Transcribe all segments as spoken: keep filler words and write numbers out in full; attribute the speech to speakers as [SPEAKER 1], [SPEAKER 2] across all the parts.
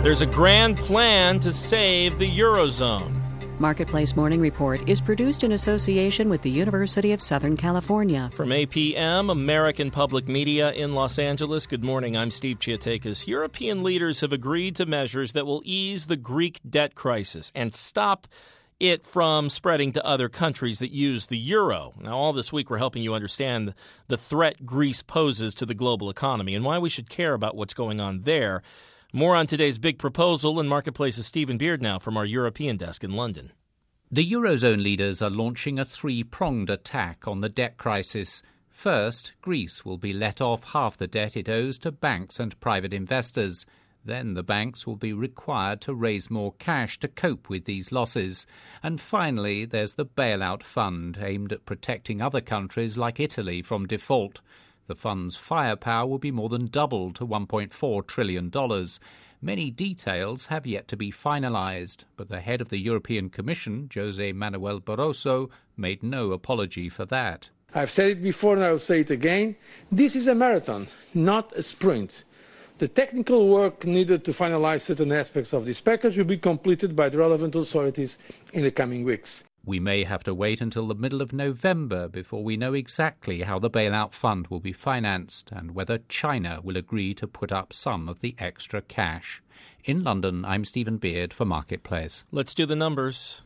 [SPEAKER 1] There's a grand plan to save the Eurozone.
[SPEAKER 2] Marketplace Morning Report is produced in association with the University of Southern California.
[SPEAKER 1] From A P M, American Public Media in Los Angeles, good morning. I'm Steve Chiatakis. European leaders have agreed to measures that will ease the Greek debt crisis and stop it from spreading to other countries that use the euro. Now, all this week, we're helping you understand the threat Greece poses to the global economy and why we should care about what's going on there. More on today's big proposal in Marketplace's Stephen Beard now from our European desk in London.
[SPEAKER 3] The Eurozone leaders are launching a three-pronged attack on the debt crisis. First, Greece will be let off half the debt it owes to banks and private investors. Then the banks will be required to raise more cash to cope with these losses. And finally, there's the bailout fund aimed at protecting other countries like Italy from default. The fund's firepower will be more than doubled to one point four trillion dollars. Many details have yet to be finalized, but the head of the European Commission, Jose Manuel Barroso, made no apology for that.
[SPEAKER 4] I've said it before and I'll say it again. This is a marathon, not a sprint. The technical work needed to finalize certain aspects of this package will be completed by the relevant authorities in the coming weeks.
[SPEAKER 3] We may have to wait until the middle of November before we know exactly how the bailout fund will be financed and whether China will agree to put up some of the extra cash. In London, I'm Stephen Beard for Marketplace.
[SPEAKER 1] Let's do the numbers.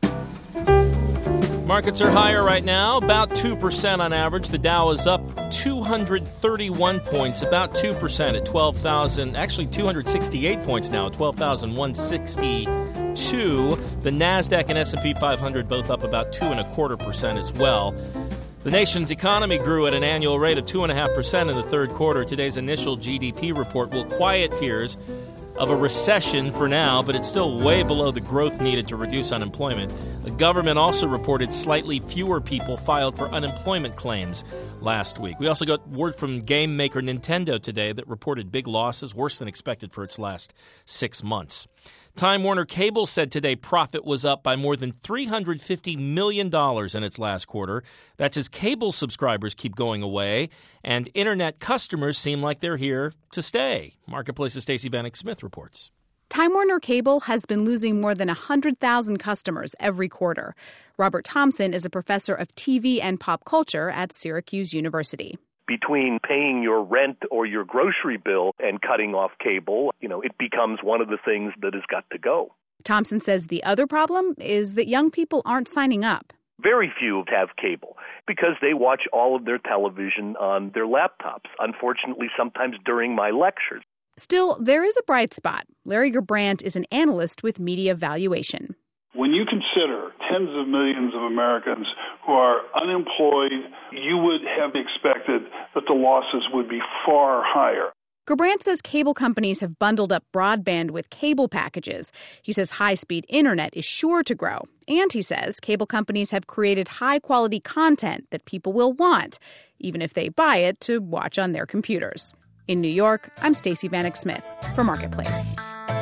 [SPEAKER 1] Markets are higher right now, about two percent on average. The Dow is up two hundred thirty-one points, about two percent at twelve thousand, actually two hundred sixty-eight points now, twelve thousand one hundred sixty-two. The NASDAQ and S and P five hundred both up about two and a quarter percent as well. The nation's economy grew at an annual rate of two and a half percent in the third quarter. Today's initial G D P report will quiet fears of a recession for now, but it's still way below the growth needed to reduce unemployment. The government also reported slightly fewer people filed for unemployment claims last week. We also got word from game maker Nintendo today that reported big losses, worse than expected for its last six months. Time Warner Cable said today profit was up by more than three hundred fifty million dollars in its last quarter. That's as cable subscribers keep going away, and internet customers seem like they're here to stay. Marketplace's Stacey Vanek Smith reports.
[SPEAKER 5] Time Warner Cable has been losing more than one hundred thousand customers every quarter. Robert Thompson is a professor of T V and pop culture at Syracuse University.
[SPEAKER 6] Between paying your rent or your grocery bill and cutting off cable, you know, it becomes one of the things that has got to go.
[SPEAKER 5] Thompson says the other problem is that young people aren't signing up.
[SPEAKER 6] Very few have cable because they watch all of their television on their laptops, unfortunately, sometimes during my lectures.
[SPEAKER 5] Still, there is a bright spot. Larry Gerbrandt is an analyst with Media Valuation.
[SPEAKER 7] When you consider tens of millions of Americans who are unemployed, you would have expected that the losses would be far higher.
[SPEAKER 5] Gerbrandt says cable companies have bundled up broadband with cable packages. He says high-speed internet is sure to grow. And he says cable companies have created high-quality content that people will want, even if they buy it to watch on their computers. In New York, I'm Stacey Vanek Smith for Marketplace.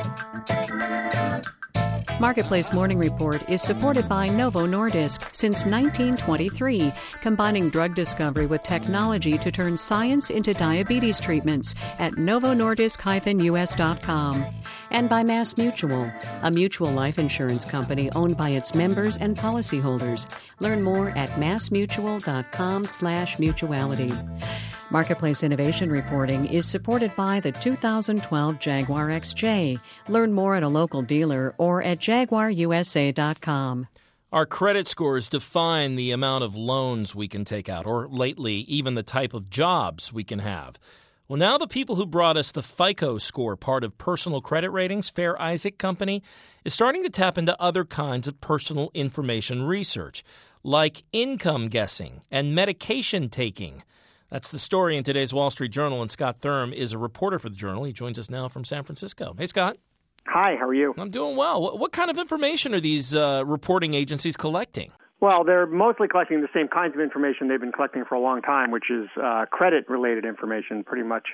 [SPEAKER 2] Marketplace Morning Report is supported by Novo Nordisk since nineteen twenty-three, combining drug discovery with technology to turn science into diabetes treatments at novo nordisk dash u s dot com. And by Mass Mutual, a mutual life insurance company owned by its members and policyholders. Learn more at massmutual.com slash mutuality. Marketplace Innovation Reporting is supported by the two thousand twelve Jaguar X J. Learn more at a local dealer or at jaguar u s a dot com.
[SPEAKER 1] Our credit scores define the amount of loans we can take out, or lately, even the type of jobs we can have. Well, now the people who brought us the FICO score part of personal credit ratings, Fair Isaac Company, is starting to tap into other kinds of personal information research, like income guessing and medication taking. That's the story in today's Wall Street Journal, and Scott Thurm is a reporter for the Journal. He joins us now from San Francisco. Hey, Scott.
[SPEAKER 8] Hi, how are you?
[SPEAKER 1] I'm doing well. What, what kind of information are these uh, reporting agencies collecting?
[SPEAKER 8] Well, they're mostly collecting the same kinds of information they've been collecting for a long time, which is uh, credit-related information, pretty much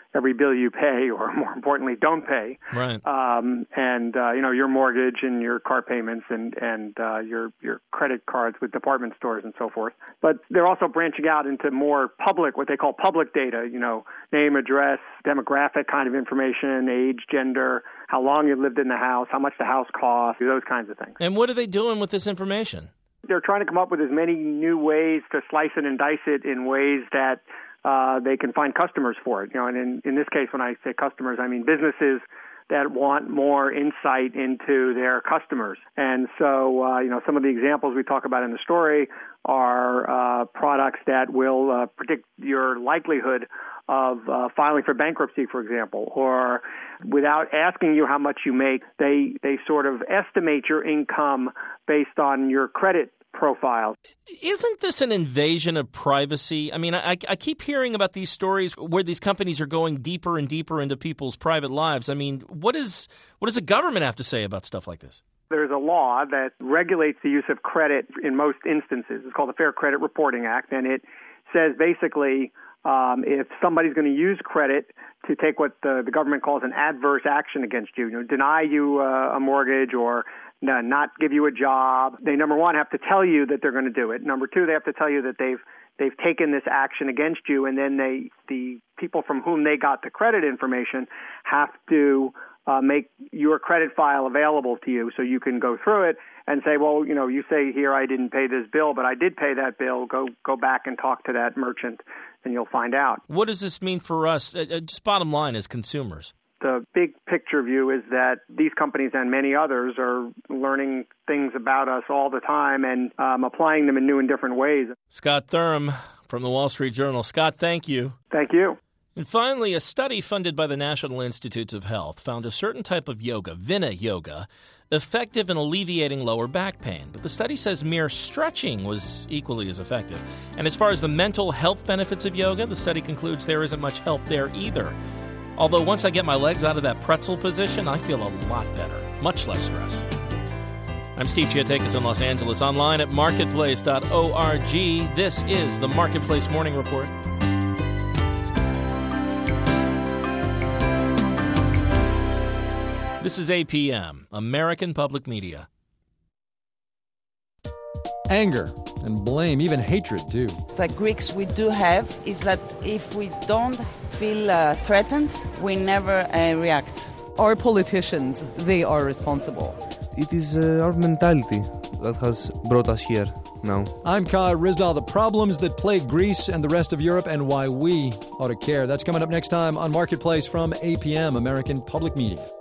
[SPEAKER 8] every bill you pay, or more importantly, don't pay.
[SPEAKER 1] Right.
[SPEAKER 8] Um, and, uh, you know, your mortgage and your car payments and, and uh, your, your credit cards with department stores and so forth. But they're also branching out into more public, what they call public data, you know, name, address, demographic kind of information, age, gender, how long you lived in the house, how much the house cost, those kinds of things.
[SPEAKER 1] And what are they doing with this information?
[SPEAKER 8] They're trying to come up with as many new ways to slice it and dice it in ways that uh, they can find customers for it. You know, and in, in this case, when I say customers, I mean businesses that want more insight into their customers. And so, uh, you know, some of the examples we talk about in the story are uh, products that will uh, predict your likelihood of uh, filing for bankruptcy, for example, or without asking you how much you make, they, they sort of estimate your income based on your credit profile.
[SPEAKER 1] Isn't this an invasion of privacy? I mean, I, I keep hearing about these stories where these companies are going deeper and deeper into people's private lives. I mean, what is what does the government have to say about stuff like this?
[SPEAKER 8] There's a law that regulates the use of credit in most instances. It's called the Fair Credit Reporting Act, and it says basically um, if somebody's going to use credit to take what the, the government calls an adverse action against you, you know, deny you uh, a mortgage or No, not give you a job. They, number one, have to tell you that they're going to do it. Number two, they have to tell you that they've they've taken this action against you, and then they the people from whom they got the credit information have to uh, make your credit file available to you so you can go through it and say, well, you know, you say here I didn't pay this bill, but I did pay that bill. Go go back and talk to that merchant, and you'll find out. What
[SPEAKER 1] does this mean for us, uh, just bottom line, as consumers?
[SPEAKER 8] The big picture view is that these companies and many others are learning things about us all the time and um, applying them in new and different ways.
[SPEAKER 1] Scott Thurm from the Wall Street Journal. Scott, thank you.
[SPEAKER 8] Thank you.
[SPEAKER 1] And finally, a study funded by the National Institutes of Health found a certain type of yoga, Vinaya yoga, effective in alleviating lower back pain. But the study says mere stretching was equally as effective. And as far as the mental health benefits of yoga, the study concludes there isn't much help there either. Although once I get my legs out of that pretzel position, I feel a lot better. Much less stress. I'm Steve Chiatakis in Los Angeles, online at marketplace dot org. This is the Marketplace Morning Report. This is A P M, American Public Media.
[SPEAKER 9] Anger and blame, even hatred, too.
[SPEAKER 10] The Greeks we do have is that if we don't feel uh, threatened, we never uh, react.
[SPEAKER 11] Our politicians, they are responsible.
[SPEAKER 12] It is uh, our mentality that has brought us here now.
[SPEAKER 9] I'm Kai Rizdal. The problems that plague Greece and the rest of Europe and why we ought to care. That's coming up next time on Marketplace from A P M, American Public Media.